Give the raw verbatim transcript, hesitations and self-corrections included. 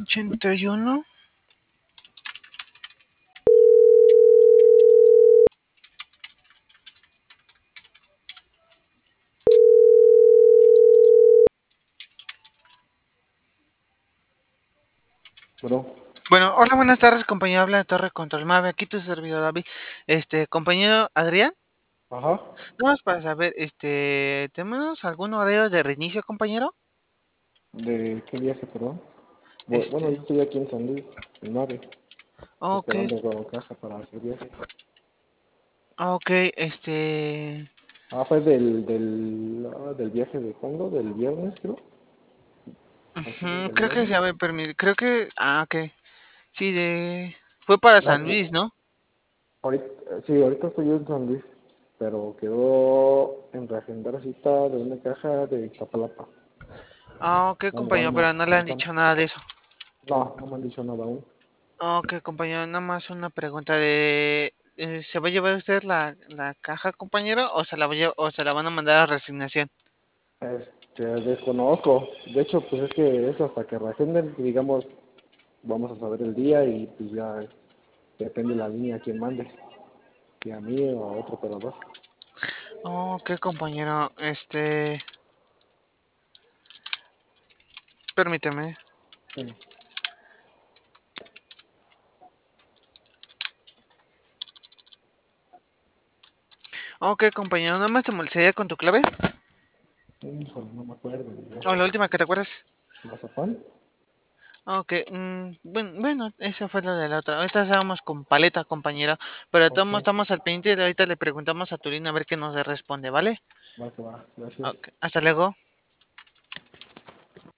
ochenta y uno. Bueno, Bueno, hola, buenas tardes, compañero. Habla de Torre Control Mave. Aquí tu servidor David. Este, compañero Adrián. ajá, Nada más para saber, este, ¿tenemos algún horario de reinicio, compañero? ¿de qué viaje, perdón? Bu- Bueno, yo Este, estoy aquí en San Luis, en Mave, ok, esperando a caja para hacer viaje. ok, este, Ah, fue del, del, ah, del viaje de cuándo, del viernes, creo. Así, ujú, del creo que viernes. se me permite, creo que, ah, ok, sí, de, fue para No, San fu- Luis, ¿no? ahorita, sí, ahorita estoy yo en San Luis, pero quedó en reagendar cita de una caja de Iztapalapa. Ah, ok, Bueno, va compañero, en pero no le han avanzando. dicho nada de eso. No, no me han dicho nada aún. Ok, compañero, nada más una pregunta de, eh, ¿se va a llevar usted la, la caja, compañero, o se la va a lle- o se la van a mandar a resignación? Este, desconozco. De hecho, pues es que es hasta que reagenden, digamos, vamos a saber el día y pues ya depende de la línea quien mande, si a mí o a otro operador. Ok, compañero, este, permíteme. Sí. Ok, compañero, nada más te molestaría con tu clave. Híjole, no me acuerdo ya. O la última que te acuerdas. ¿Mazapán? Ok, mm, bueno, bueno, esa fue la de la otra. Ahorita estábamos con paleta, compañero. Pero de todos Ok, modos estamos al pendiente. De ahorita le preguntamos a Turina a ver qué nos responde, ¿vale? va que va, gracias. Ok, hasta luego.